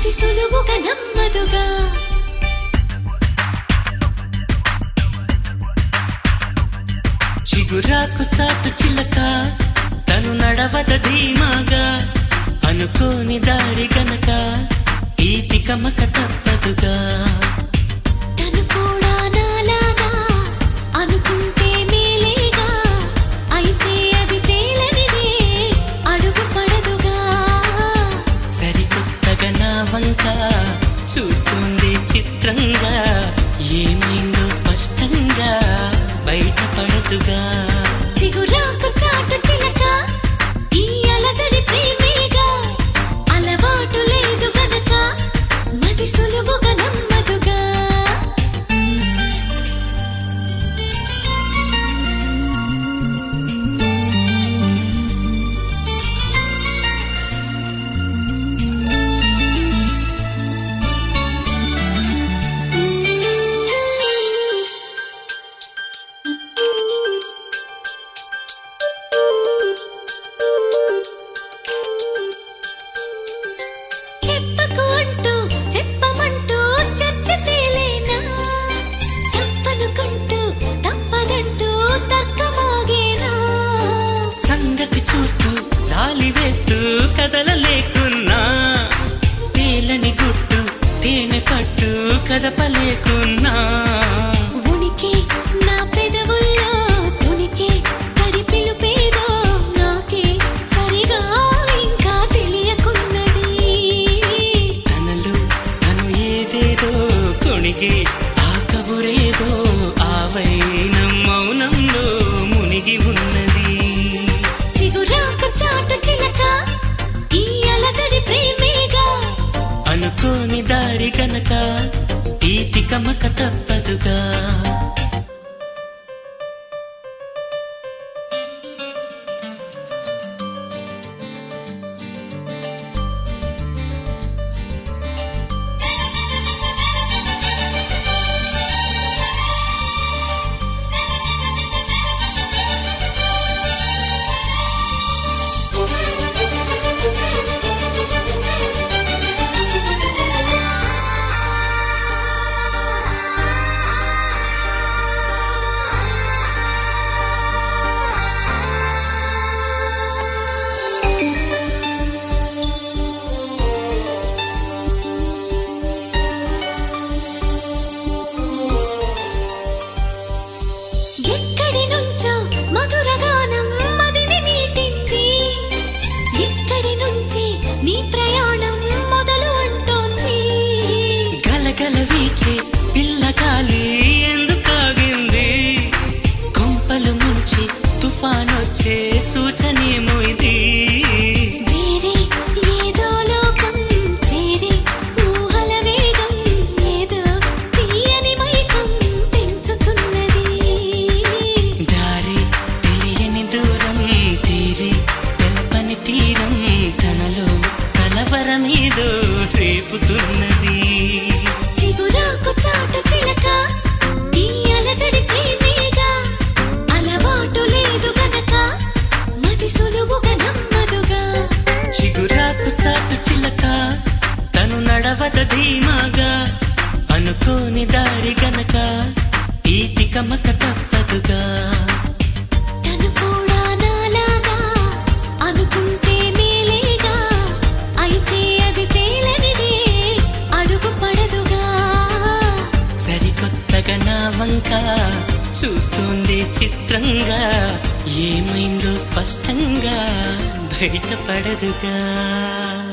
మది సులువుగా నమ్మదుగా చిగురాకు చాటు చిలక తను నడవద ధీమాగా అనుకోని దారి గనక ఈ తికమక తప్పదుగా తను కూడా నాలాగా అనుకుంటే మేలేగా అయితే అది తేలనిదే అడుగు పడదుగా సరికొత్తగా నా వంక చూస్తుంది చిత్రంగా ఏమైందో స్పష్టంగా బయటపడదుగా చిగురాకు చాటు చిలక ఈ అలజడి ప్రేమేగా అలవాటు లేదు గనక మది సులువుగా నమ్మదుగా చెప్పకు అంటూ చెప్పమంటూ చర్చ తేలేనా తప్పనుకుంటూ తప్పదంటూ తక్కమాగేనా సంగతి చూస్తూ జాలి వేస్తూ కదలలేకున్నా తేలని గుట్టు తేనె పట్టు కదపలేకున్నా ఉనికి నా పెదవుల్లో తునికి తడి పిలుపేదో నాకే సరిగా ఇంకా తెలియకున్నది తనలో తను ఏదేదో కొణిగి ఆ కబురేదో ఆవైన మౌనంలో మునిగి ఉన్నది చిగురాకు చాటు చిలక ఈ అలజడి ప్రేమేగా అనుకోని దారి గనక ఈ తికమక తప్పదుగా ఎక్కడి నుంచో మధుర గానం మదిని మీటింది ఇక్కడి నుంచి నీ ప్రయాణం మొదలు అంటోంది గలగల వీచే పిల్లగాలి ఎందుకాగింది కొంపలు ముంచి తుఫానొచ్చే సూచనేమో ఇది వేరే ఏదో లోకం చేరి ఊహల వేగం ఏదో తీయని మైకం పెంచుతున్నది దారి తెలియని దూరం తీరి తెలపని తీరం తనలో కలవరమేదో రేపుతున్నది చిగురాకు చాటు చిలక ఈ అలజడి ప్రేమేగా అలవాటు లేదు గనక మది సులువుగా నమ్మదుగా చిగురాకు చాటు చిలక తను నడవద ధీమాగా అనుకోని దారి గనక ఈ తికమక తప్పదుగా తను కూడా నాలాగా అనుకుంటే మేలేగా అయితే అది తేలనిదే అడుగు పడదుగా సరికొత్తగా నా వంక చూస్తుంది చిత్రంగా ఏమైందో స్పష్టంగా బయటపడదుగా